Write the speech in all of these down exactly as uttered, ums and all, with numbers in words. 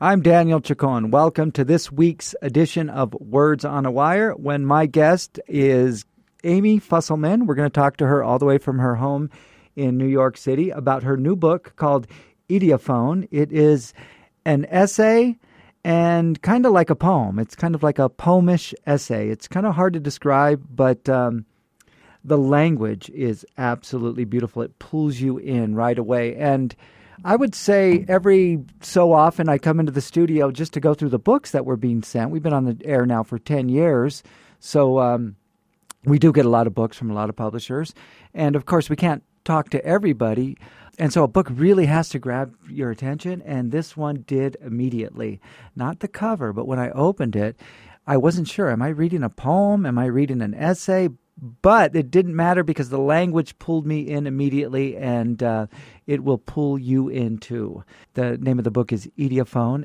I'm Daniel Chacon. Welcome to this week's edition of Words on a Wire, when my guest is Amy Fusselman. We're going to talk to her all the way from her home in New York City about her new book called Idiophone. It is an essay and kind of like a poem. It's kind of like a poemish essay. It's kind of hard to describe, but um, the language is absolutely beautiful. It pulls you in right away. And I would say every so often I come into the studio just to go through the books that were being sent. We've been on the air now for ten years, so um, we do get a lot of books from a lot of publishers. And, of course, we can't talk to everybody, and so a book really has to grab your attention, and this one did immediately. Not the cover, but when I opened it, I wasn't sure. Am I reading a poem? Am I reading an essay? But it didn't matter because the language pulled me in immediately, and uh, it will pull you in too. The name of the book is Idiophone.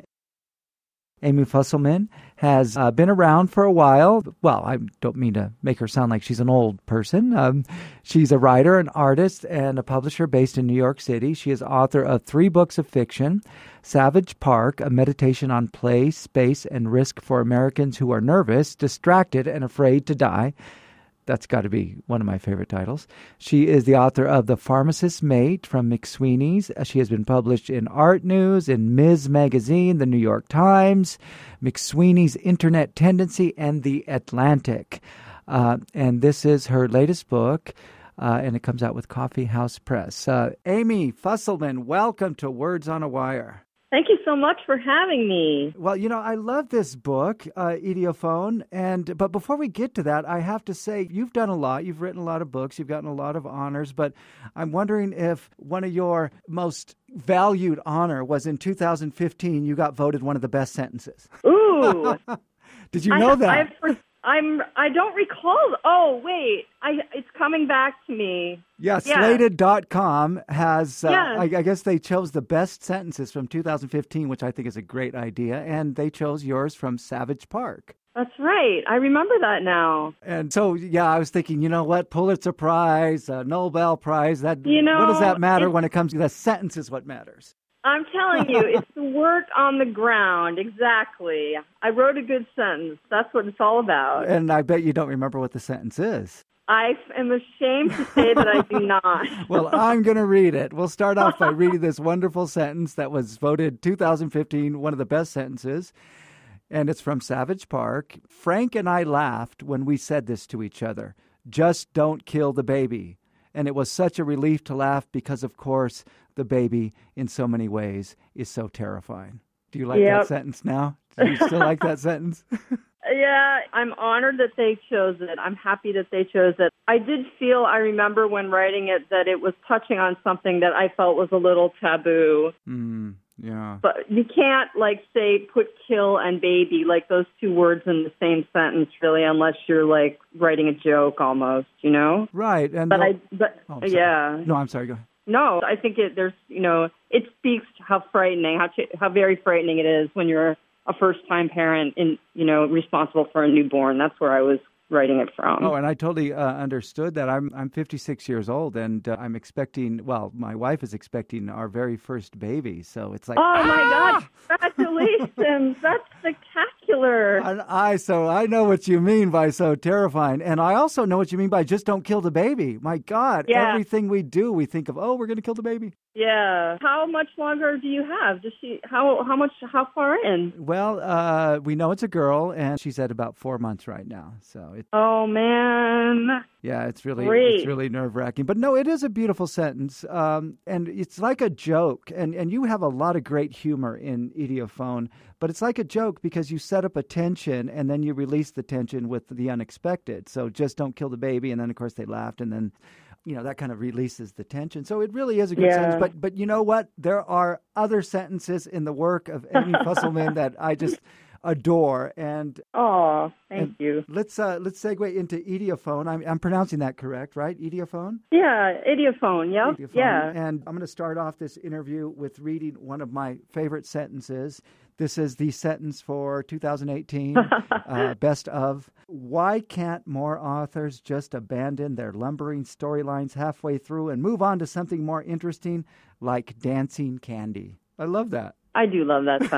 Amy Fusselman has uh, been around for a while. Well, I don't mean to make her sound like she's an old person. Um, she's a writer, an artist, and a publisher based in New York City. She is author of three books of fiction: Savage Park, a meditation on play, space, and risk for Americans who are nervous, distracted, and afraid to die. That's got to be one of my favorite titles. She is the author of The Pharmacist's Mate from McSweeney's. She has been published in Art News, in Ms. Magazine, The New York Times, McSweeney's Internet Tendency, and The Atlantic. Uh, and this is her latest book, uh, and it comes out with Coffee House Press. Uh, Amy Fusselman, welcome to Words on a Wire. Thank you so much for having me. Well, you know, I love this book, uh, Idiophone, and but before we get to that, I have to say you've done a lot. You've written a lot of books. You've gotten a lot of honors, but I'm wondering if one of your most valued honor was in two thousand fifteen. You got voted one of the best sentences. Ooh. Did you know I, that? I've, I'm. I don't recall. Oh, wait. I. It's coming back to me. Yeah, yeah. Slated dot com has, uh, yes. I, I guess they chose the best sentences from two thousand fifteen, which I think is a great idea, and they chose yours from Savage Park. That's right. I remember that now. And so, yeah, I was thinking, you know what, Pulitzer Prize, uh, Nobel Prize, that you know, what does that matter when it comes to the sentence is what matters. I'm telling you, it's the work on the ground. Exactly. I wrote a good sentence. That's what it's all about. And I bet you don't remember what the sentence is. I am ashamed to say that I do not. Well, I'm going to read it. We'll start off by reading this wonderful sentence that was voted two thousand fifteen one of the best sentences. And it's from Savage Park. Frank and I laughed when we said this to each other. Just don't kill the baby. And it was such a relief to laugh because, of course, the baby, in so many ways, is so terrifying. Do you like yep. that sentence now? Do you still like that sentence? Yeah, I'm honored that they chose it. I'm happy that they chose it. I did feel, I remember when writing it, that it was touching on something that I felt was a little taboo. Mm, yeah. But you can't, like, say, put kill and baby, like those two words in the same sentence, really, unless you're, like, writing a joke almost, you know? Right. And but I, but oh, yeah. No, I'm sorry. Go ahead. No, I think it, there's, you know, it speaks to how frightening, how, how very frightening it is when you're a first-time parent and, you know, responsible for a newborn. That's where I was writing it from. Oh, and I totally uh, understood that. I'm I'm fifty-six years old, and uh, I'm expecting, well, my wife is expecting our very first baby. So it's like, oh, ah! my gosh, congratulations. That's spectacular. And I, so I know what you mean by so terrifying. And I also know what you mean by just don't kill the baby. My God, yeah. everything we do, we think of, oh, we're going to kill the baby. Yeah. How much longer do you have? Does she, how, how much, how far in? Well, uh, we know it's a girl, and she's at about four months right now. So it, oh, man. Yeah, it's really Great. it's really nerve-wracking. But no, it is a beautiful sentence, um, and it's like a joke. And, and you have a lot of great humor in Idiophone, but it's like a joke because you set up a tension, and then you release the tension with the unexpected. So just don't kill the baby, and then, of course, they laughed, and then, you know, that kind of releases the tension. So it really is a good yeah. sentence. But but you know what? There are other sentences in the work of Amy Fusselman that I just adore. And oh, thank and you. Let's uh, let's segue into Idiophone. I'm I'm pronouncing that correct, right? Idiophone? Yeah, Idiophone. Yep. Idiophone. Yeah. And I'm going to start off this interview with reading one of my favorite sentences. This is the sentence for two thousand eighteen, uh, best of. Why can't more authors just abandon their lumbering storylines halfway through and move on to something more interesting like dancing candy? I love that. I do love that sentence.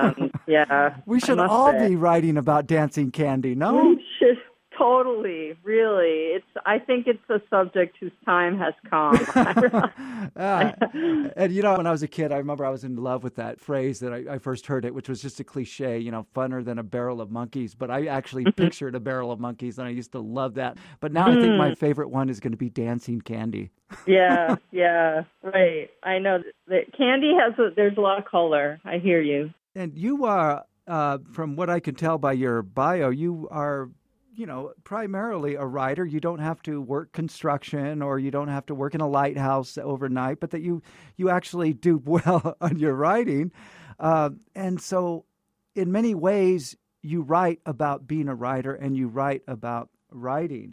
Yeah. We should I must all say. be writing about dancing candy, no? We should totally, really. It's. I think it's a subject whose time has come. uh, and you know, when I was a kid, I remember I was in love with that phrase that I, I first heard it, which was just a cliche, you know, funner than a barrel of monkeys. But I actually pictured a barrel of monkeys, and I used to love that. But now I think my favorite one is going to be dancing candy. yeah, yeah, right. I know that candy has. A, there's a lot of color. I hear you. And you are, uh, from what I can tell by your bio, you are, you know, primarily a writer. You don't have to work construction, or you don't have to work in a lighthouse overnight, but that you, you actually do well on your writing. Uh, and so in many ways, you write about being a writer, and you write about writing.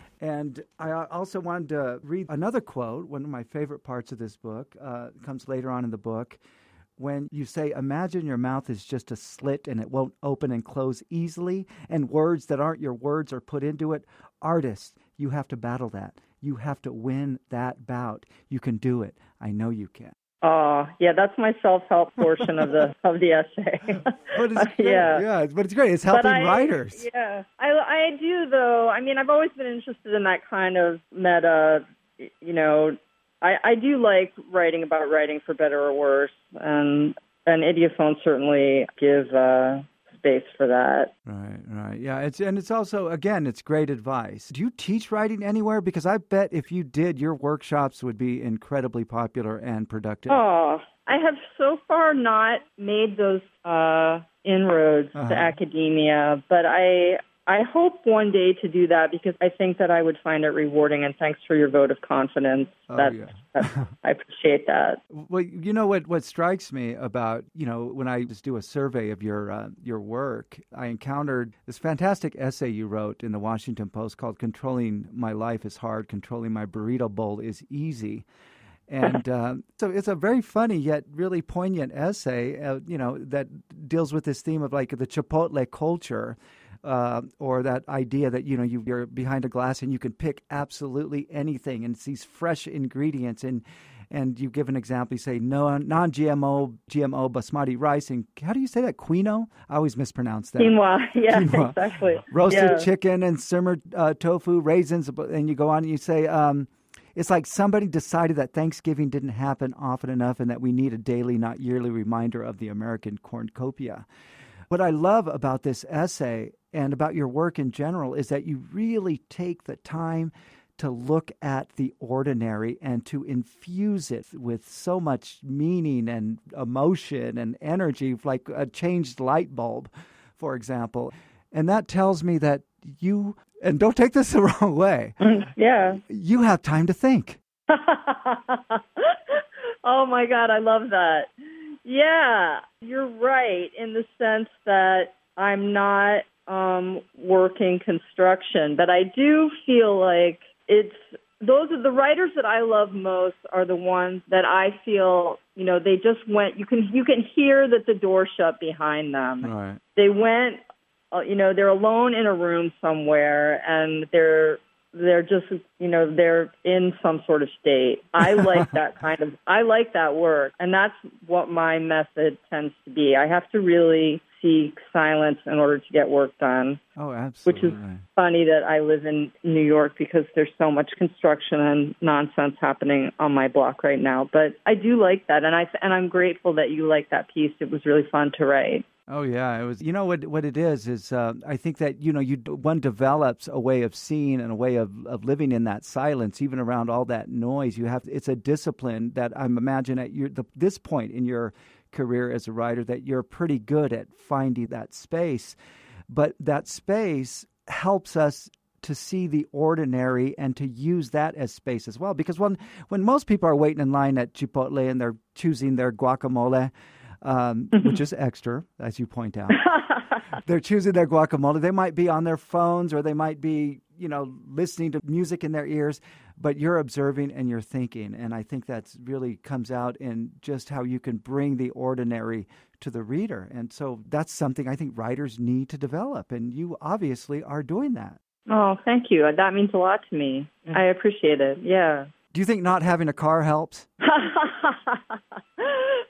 And I also wanted to read another quote. One of my favorite parts of this book uh, comes later on in the book, when you say, imagine your mouth is just a slit and it won't open and close easily, and words that aren't your words are put into it. Artists, you have to battle that. You have to win that bout. You can do it. I know you can. Oh, yeah, that's my self-help portion of the of the essay. But it's great. yeah. yeah, but it's great. It's helping I, writers. Yeah, I, I do, though. I mean, I've always been interested in that kind of meta, you know, I, I do like writing about writing, for better or worse, and and Idiophone certainly give uh, space for that. Right, right, yeah. It's and it's also, again, it's great advice. Do you teach writing anywhere? Because I bet if you did, your workshops would be incredibly popular and productive. Oh, I have so far not made those uh, inroads uh-huh. to academia, but I. I hope one day to do that, because I think that I would find it rewarding, and thanks for your vote of confidence. Oh, that's, yeah. that's, I appreciate that. Well, you know what, what strikes me about, you know, when I just do a survey of your uh, your work, I encountered this fantastic essay you wrote in the Washington Post called Controlling My Life is Hard, Controlling My Burrito Bowl is Easy. And uh, so it's a very funny yet really poignant essay, uh, you know, that deals with this theme of like the Chipotle culture. Uh, or that idea that, you know, you, you're behind a glass and you can pick absolutely anything, and it's these fresh ingredients. And and you give an example, you say no, non-G M O, G M O basmati rice. And how do you say that? Quinoa? I always mispronounce that. Quinoa, yeah, Quinoa. exactly. Roasted yeah. chicken and simmered uh, tofu, raisins. And you go on and you say, um, it's like somebody decided that Thanksgiving didn't happen often enough, and that we need a daily, not yearly reminder of the American cornucopia. What I love about this essay and about your work in general is that you really take the time to look at the ordinary and to infuse it with so much meaning and emotion and energy, like a changed light bulb, for example. And that tells me that you, and don't take this the wrong way, yeah, you have time to think. Oh, my God, I love that. Yeah, you're right in the sense that I'm not um, working construction, but I do feel like it's those are the writers that I love most are the ones that I feel, you know, they just went. You can you can hear that the door shut behind them. Right. They went, uh, you know, they're alone in a room somewhere, and they're. They're just, you know, they're in some sort of state. I like that kind of, I like that work. And that's what my method tends to be. I have to really seek silence in order to get work done. Oh, absolutely. Which is funny that I live in New York, because there's so much construction and nonsense happening on my block right now. But I do like that. And, I, and I'm grateful that you like that piece. It was really fun to write. Oh yeah, it was. You know what? What it is is, uh, I think that you know, you one develops a way of seeing and a way of, of living in that silence, even around all that noise. You have. It's a discipline that I'm imagine at your the, this point in your career as a writer that you're pretty good at finding that space, but that space helps us to see the ordinary and to use that as space as well. Because when when most people are waiting in line at Chipotle and they're choosing their guacamole. Um, which is extra, as you point out. They're choosing their guacamole. They might be on their phones, or they might be, you know, listening to music in their ears, but you're observing and you're thinking. And I think that's really comes out in just how you can bring the ordinary to the reader. And so that's something I think writers need to develop. And you obviously are doing that. Oh, thank you. That means a lot to me. Yeah. I appreciate it. Yeah. Do you think not having a car helps?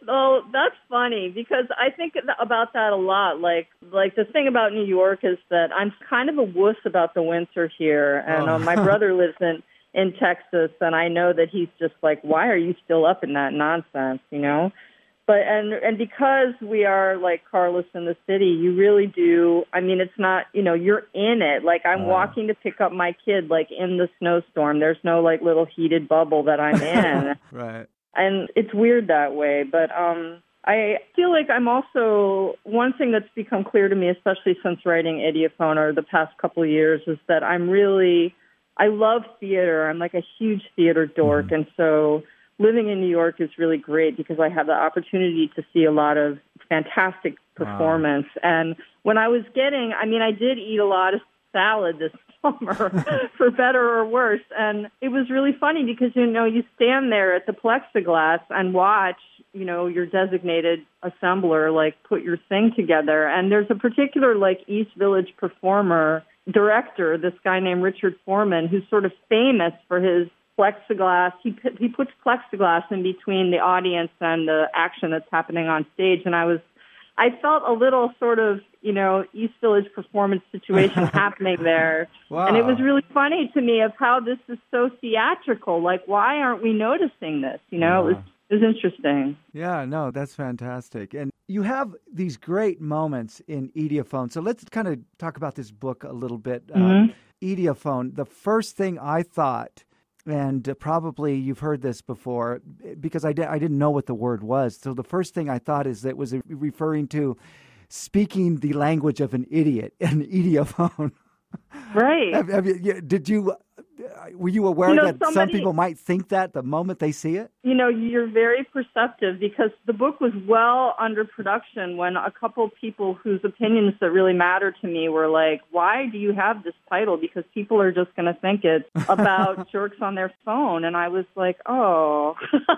Oh, that's funny because I think about that a lot. Like, like the thing about New York is that I'm kind of a wuss about the winter here, and Oh. um, my brother lives in in Texas, and I know that he's just like, why are you still up in that nonsense, you know? But and and because we are like Carlos in the city, you really do. I mean, it's not, you know, you're in it. Like I'm Uh. walking to pick up my kid, like in the snowstorm. There's no like little heated bubble that I'm in. Right. And it's weird that way, but um, I feel like I'm also, one thing that's become clear to me, especially since writing Idiophone or the past couple of years, is that I'm really, I love theater. I'm like a huge theater dork, mm-hmm. and so living in New York is really great because I have the opportunity to see a lot of fantastic performance. Wow. And when I was getting, I mean, I did eat a lot of salad this summer, for better or worse. And it was really funny because, you know, you stand there at the plexiglass and watch, you know, your designated assembler, like, put your thing together. And there's a particular, like, East Village performer, director, this guy named Richard Foreman, who's sort of famous for his plexiglass. He he puts plexiglass in between the audience and the action that's happening on stage. And I was, I felt a little sort of, you know, East Village performance situation happening there. Wow. And it was really funny to me of how this is so theatrical. Like, why aren't we noticing this? You know, yeah. it was it was interesting. Yeah, no, that's fantastic. And you have these great moments in Idiophone. So let's kind of talk about this book a little bit. Mm-hmm. Uh, Idiophone, the first thing I thought, and uh, probably you've heard this before, because I, di- I didn't know what the word was. So the first thing I thought is that it was referring to speaking the language of an idiot, an idiophone. Right. have, have you, did you, were you aware you know, that somebody, some people might think that the moment they see it? You know, you're very perceptive because the book was well under production when a couple people whose opinions that really matter to me were like, why do you have this title? Because people are just going to think it's about jerks on their phone. And I was like, oh,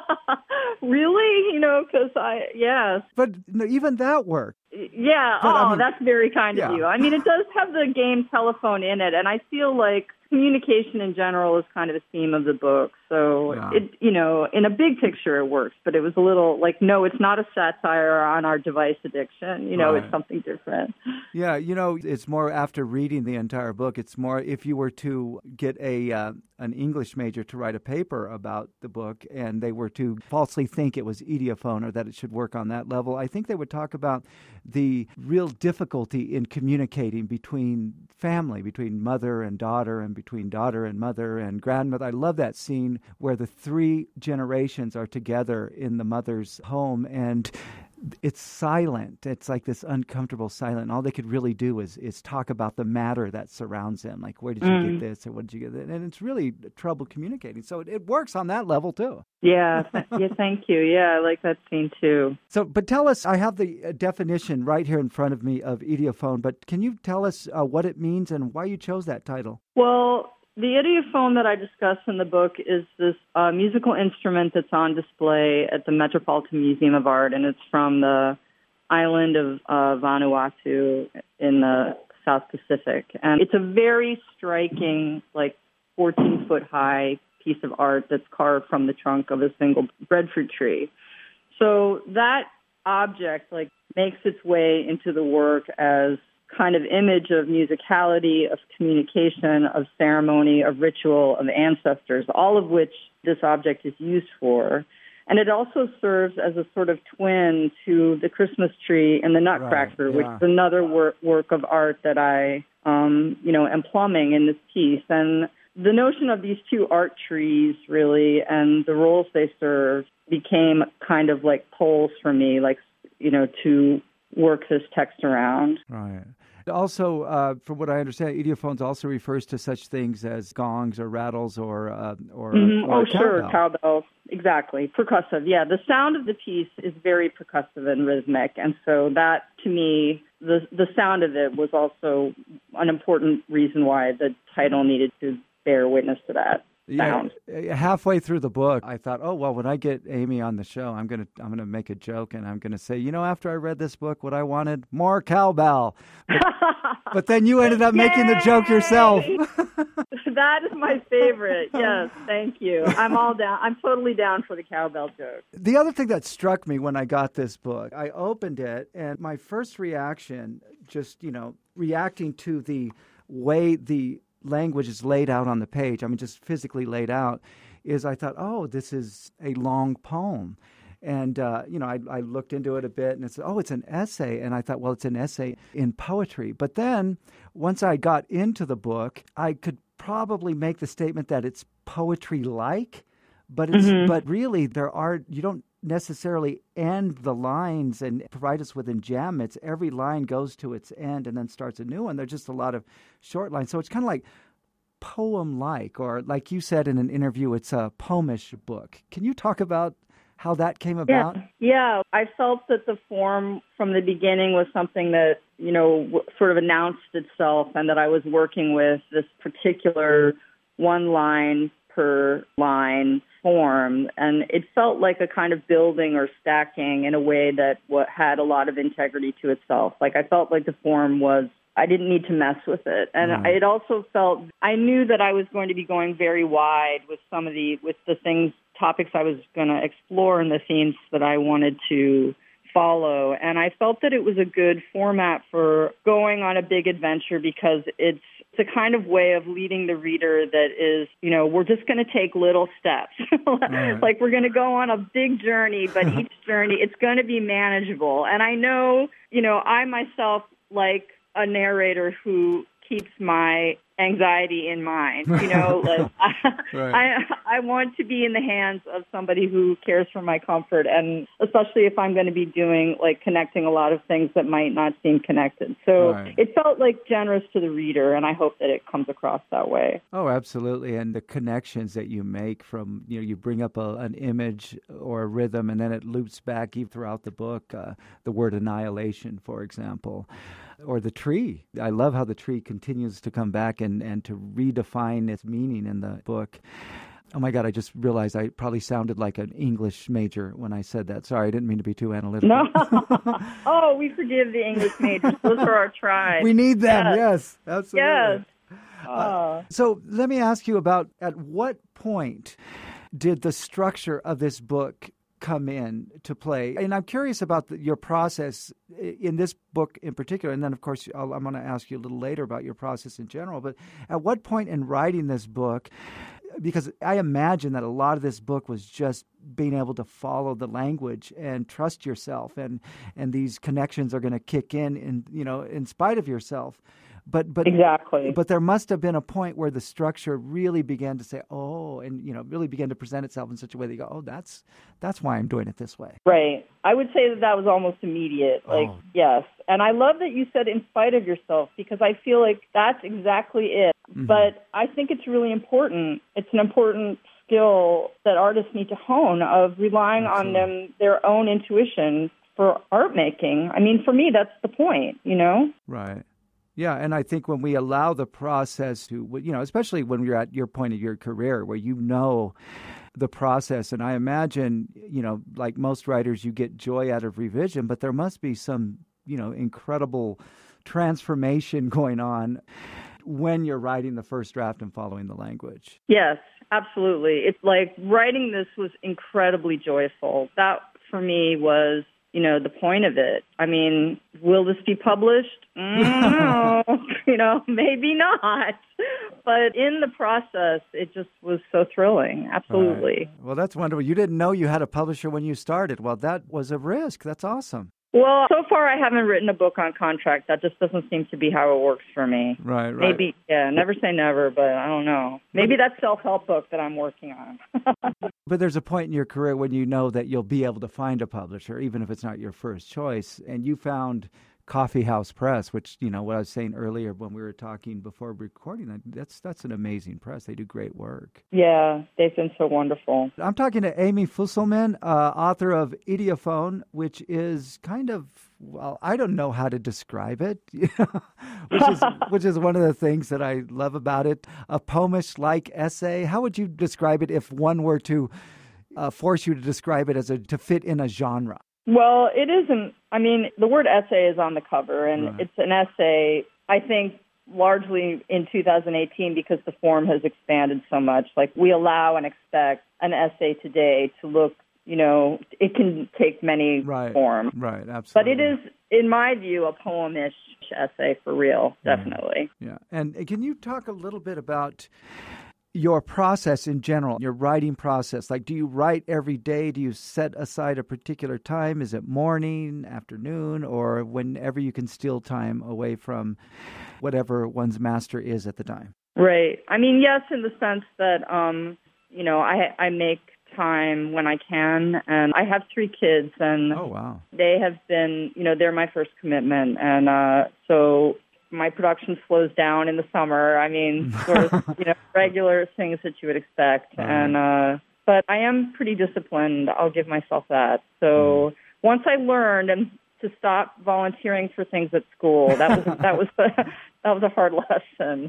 really? You know, because I, yes. But even that worked. Yeah. But, oh, I mean, that's very kind yeah. of you. I mean, it does have the game telephone in it. And I feel like communication in general is kind of a theme of the book. So, yeah. it, you know, in a big picture, it works. But it was a little like, no, it's not a satire on our device addiction. You know, right. It's something different. Yeah, you know, it's more after reading the entire book. It's more if you were to get a uh, an English major to write a paper about the book and they were to falsely think it was Idiophone or that it should work on that level, I think they would talk about the real difficulty in communicating between family, between mother and daughter and between daughter and mother and grandmother. I love that scene where the three generations are together in the mother's home and it's silent. It's like this uncomfortable silent. All they could really do is is talk about the matter that surrounds them. Like, where did you mm. get this or what did you get that? And it's really trouble communicating. So it, it works on that level too. Yeah. Th- yeah. Thank you. Yeah. I like that scene too. So, but tell us, I have the definition right here in front of me of Idiophone, but can you tell us uh, what it means and why you chose that title? Well, the idiophone that I discuss in the book is this uh, musical instrument that's on display at the Metropolitan Museum of Art, and it's from the island of uh, Vanuatu in the South Pacific. And it's a very striking, like, fourteen-foot-high piece of art that's carved from the trunk of a single breadfruit tree. So that object, like, makes its way into the work as kind of image of musicality, of communication, of ceremony, of ritual, of ancestors, all of which this object is used for. And it also serves as a sort of twin to the Christmas tree and the Nutcracker, right, yeah. which is another work, work of art that I, um, you know, am plumbing in this piece. And the notion of these two art trees, really, and the roles they serve became kind of like poles for me, like, you know, to work this text around. Right. Also, uh, from what I understand, idiophones also refers to such things as gongs or rattles or uh, or, mm-hmm. or oh, cowbell. sure, cowbells. Exactly, percussive. Yeah, the sound of the piece is very percussive and rhythmic, and so that, to me, the the sound of it was also an important reason why the title needed to bear witness to that. Sound. Yeah, halfway through the book, I thought, oh well, when I get Amy on the show, I'm gonna I'm gonna make a joke and I'm gonna say, you know, after I read this book, what I wanted more cowbell. But, but then you ended up making the joke yourself. That is my favorite. Yes, thank you. I'm all down. I'm totally down for the cowbell joke. The other thing that struck me when I got this book, I opened it, and my first reaction, just, you know, reacting to the way the language is laid out on the page, I mean, just physically laid out, is I thought, oh, this is a long poem. And, uh, you know, I, I looked into it a bit and it's, oh, it's an essay. And I thought, well, it's an essay in poetry. But then once I got into the book, I could probably make the statement that it's poetry-like, but it's, mm-hmm. but really there are, you don't necessarily end the lines and provide us with enjambments. Every line goes to its end and then starts a new one. There's just a lot of short lines. So it's kind of like poem-like, or like you said in an interview, it's a poemish book. Can you talk about how that came about? Yeah. yeah, I felt that the form from the beginning was something that, you know, w- sort of announced itself, and that I was working with this particular one line per line form. And it felt like a kind of building or stacking in a way that w- had a lot of integrity to itself. Like I felt like the form was, I didn't need to mess with it. And mm. it also felt, I knew that I was going to be going very wide with some of the, with the things, topics I was going to explore and the themes that I wanted to follow. And I felt that it was a good format for going on a big adventure, because it's, it's a kind of way of leading the reader that is, you know, we're just going to take little steps. Right. Like we're going to go on a big journey, but each journey, it's going to be manageable. And I know, you know, I myself, like a narrator who keeps my anxiety in mind, you know, like I, right. I I want to be in the hands of somebody who cares for my comfort, and especially if I'm going to be doing, like, connecting a lot of things that might not seem connected. So right. It felt like generous to the reader, and I hope that it comes across that way. Oh, absolutely. And the connections that you make from, you know, you bring up a, an image or a rhythm, and then it loops back even throughout the book, uh, the word annihilation, for example. Or the tree. I love how the tree continues to come back and, and to redefine its meaning in the book. Oh, my God, I just realized I probably sounded like an English major when I said that. Sorry, I didn't mean to be too analytical. No. Oh, we forgive the English majors. Those are our tribe. We need them, yes, yes absolutely. Yes. Uh, uh, so let me ask you about, at what point did the structure of this book come in to play? And I'm curious about the, your process in this book in particular, and then, of course, I'll, I'm going to ask you a little later about your process in general, but at what point in writing this book, because I imagine that a lot of this book was just being able to follow the language and trust yourself, and, and these connections are going to kick in, in, you know, in spite of yourself. But but exactly. But there must have been a point where the structure really began to say, oh, and you know, really began to present itself in such a way that you go, oh, that's that's why I'm doing it this way. Right. I would say that that was almost immediate. Like, oh. Yes. And I love that you said in spite of yourself, because I feel like that's exactly it. Mm-hmm. But I think it's really important. It's an important skill that artists need to hone, of relying Absolutely. on them, their own intuition for art making. I mean, for me, that's the point, you know? Right. Yeah, and I think when we allow the process to, you know, especially when you're at your point of your career where you know the process, and I imagine, you know, like most writers, you get joy out of revision, but there must be some, you know, incredible transformation going on when you're writing the first draft and following the language. Yes, absolutely. It's like writing this was incredibly joyful. That, for me, was, you know, the point of it. I mean, will this be published? Mm, no, you know, maybe not. But in the process, it just was so thrilling. Absolutely. Right. Well, that's wonderful. You didn't know you had a publisher when you started. Well, that was a risk. That's awesome. Well, so far I haven't written a book on contract. That just doesn't seem to be how it works for me. Right, right. Maybe, yeah, never say never, but I don't know. Maybe that self-help book that I'm working on. But there's a point in your career when you know that you'll be able to find a publisher, even if it's not your first choice. And you found Coffee House Press, which, you know, what I was saying earlier when we were talking before recording, that's that's an amazing press. They do great work. Yeah, they've been so wonderful. I'm talking to Amy Fusselman, uh, author of Idiophone, which is kind of, well, I don't know how to describe it, which is which is one of the things that I love about it. A poemish-like essay. How would you describe it if one were to uh, force you to describe it as a to fit in a genre? Well, it isn't. I mean, the word essay is on the cover, and right. It's an essay. I think largely in two thousand eighteen because the form has expanded so much. Like, we allow and expect an essay today to look, you know, it can take many right, forms. Right, absolutely. But it is, in my view, a poem-ish essay for real, definitely. Yeah. yeah. And can you talk a little bit about your process in general, your writing process? Like, do you write every day? Do you set aside a particular time? Is it morning, afternoon, or whenever you can steal time away from whatever one's master is at the time? Right. I mean, yes, in the sense that, um, you know, I I make time when I can, and I have three kids, and oh, wow. they have been, you know, they're my first commitment, and uh, so my production slows down in the summer. I mean, sort of, you know, regular things that you would expect. Right. And, uh, but I am pretty disciplined. I'll give myself that. So mm. once I learned and to stop volunteering for things at school, that was, that was, a, that was a hard lesson.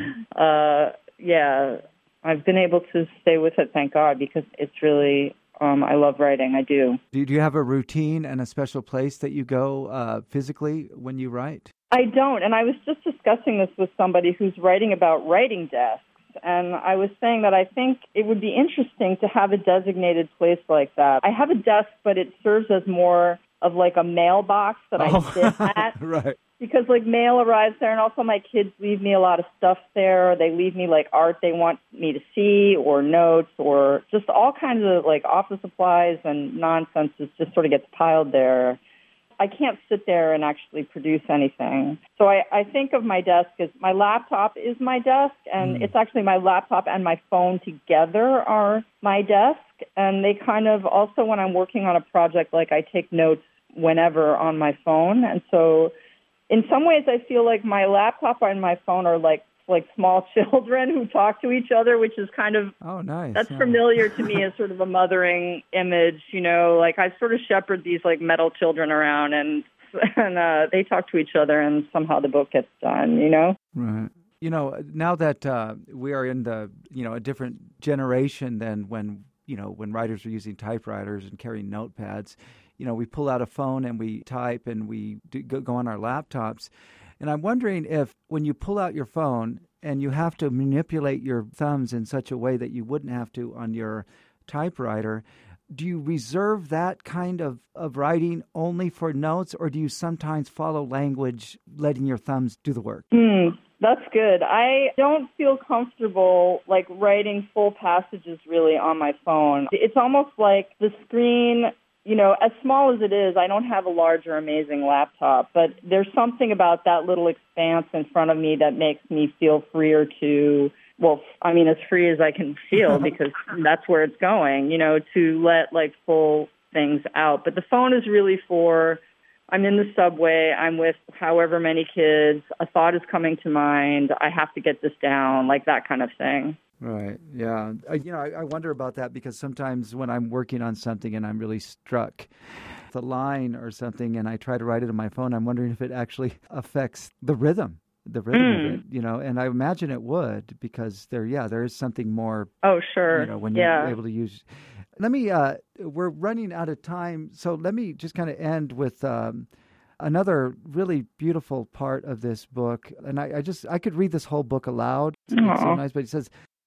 Right. Uh, yeah, I've been able to stay with it, thank God, because it's really, um, I love writing. I do. Do you have a routine and a special place that you go uh, physically when you write? I don't, and I was just discussing this with somebody who's writing about writing desks, and I was saying that I think it would be interesting to have a designated place like that. I have a desk, but it serves as more of like a mailbox that oh. I sit at. Right. Because like mail arrives there, and also my kids leave me a lot of stuff there. They leave me like art they want me to see, or notes, or just all kinds of like office supplies and nonsense that just sort of gets piled there. I can't sit there and actually produce anything. So I, I think of my desk as my laptop is my desk, and mm. it's actually my laptop and my phone together are my desk. And they kind of also, when I'm working on a project, like I take notes whenever on my phone. And so in some ways I feel like my laptop and my phone are like like small children who talk to each other, which is kind of, oh, nice. That's yeah. familiar to me as sort of a mothering image, you know, like I sort of shepherd these like metal children around, and and uh, they talk to each other, and somehow the book gets done, you know? Right. You know, now that uh, we are in the, you know, a different generation than when, you know, when writers were using typewriters and carrying notepads, you know, we pull out a phone and we type and we do, go, go on our laptops. And I'm wondering if when you pull out your phone and you have to manipulate your thumbs in such a way that you wouldn't have to on your typewriter, do you reserve that kind of, of writing only for notes, or do you sometimes follow language, letting your thumbs do the work? Mm, that's good. I don't feel comfortable like writing full passages really on my phone. It's almost like the screen, you know, as small as it is, I don't have a large or amazing laptop, but there's something about that little expanse in front of me that makes me feel freer to, well, I mean, as free as I can feel because that's where it's going, you know, to let like full things out. But the phone is really for, I'm in the subway, I'm with however many kids, a thought is coming to mind, I have to get this down, like that kind of thing. Right. Yeah. Uh, you know, I, I wonder about that because sometimes when I'm working on something and I'm really struck with a line or something and I try to write it on my phone, I'm wondering if it actually affects the rhythm, the rhythm mm. of it, you know, and I imagine it would because there, yeah, there is something more. Oh, sure. You know, when yeah. you're able to use. Let me, uh, we're running out of time. So let me just kind of end with, um, another really beautiful part of this book. And I, I just, I could read this whole book aloud. It's, it's so nice, but it says,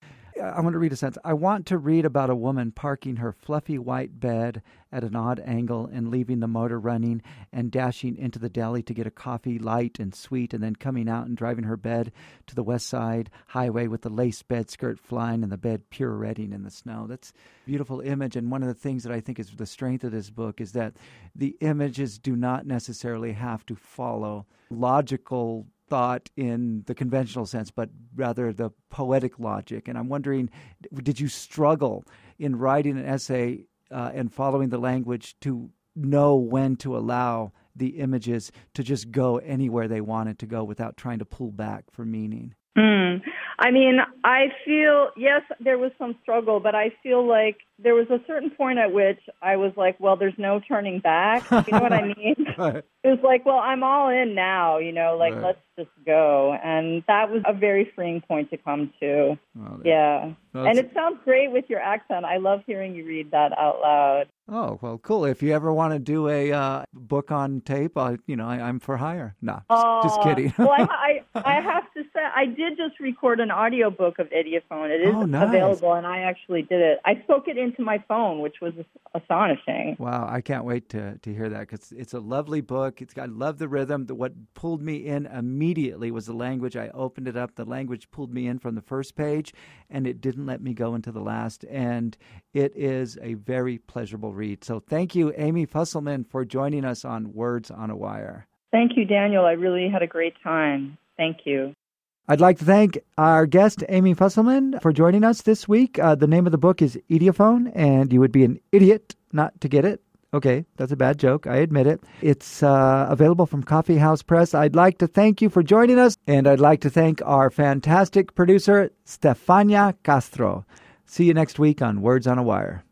I want to read a sentence. I want to read about a woman parking her fluffy white bed at an odd angle and leaving the motor running and dashing into the deli to get a coffee light and sweet and then coming out and driving her bed to the West Side Highway with the lace bed skirt flying and the bed pirouetting in the snow. That's a beautiful image. And one of the things that I think is the strength of this book is that the images do not necessarily have to follow logical thought in the conventional sense, but rather the poetic logic. And I'm wondering, did you struggle in writing an essay uh, and following the language to know when to allow the images to just go anywhere they wanted to go without trying to pull back for meaning? Mm. I mean, I feel, yes, there was some struggle, but I feel like there was a certain point at which I was like, well, there's no turning back. You know what I mean? Right. It was like, well, I'm all in now, you know, like, right. let's just go. And that was a very freeing point to come to. Well, yeah. Well, and it sounds great with your accent. I love hearing you read that out loud. Oh, well, cool. If you ever want to do a uh, book on tape, uh, you know, I, I'm for hire. No, just, just Uh, kidding. well, I, I I have to say, I did just record an audiobook of Idiophone. It is Oh, nice. available, and I actually did it. I spoke it into my phone, which was astonishing. Wow, I can't wait to, to hear that because it's a lovely book. It's got, I love the rhythm. The, what pulled me in immediately was the language. I opened it up. The language pulled me in from the first page, and it didn't let me go into the last. And it is a very pleasurable read. So thank you, Amy Fusselman, for joining us on Words on a Wire. Thank you, Daniel. I really had a great time. Thank you. I'd like to thank our guest, Amy Fusselman, for joining us this week. Uh, the name of the book is Idiophone, and you would be an idiot not to get it. Okay, that's a bad joke. I admit it. It's uh, available from Coffee House Press. I'd like to thank you for joining us, and I'd like to thank our fantastic producer, Stefania Castro. See you next week on Words on a Wire.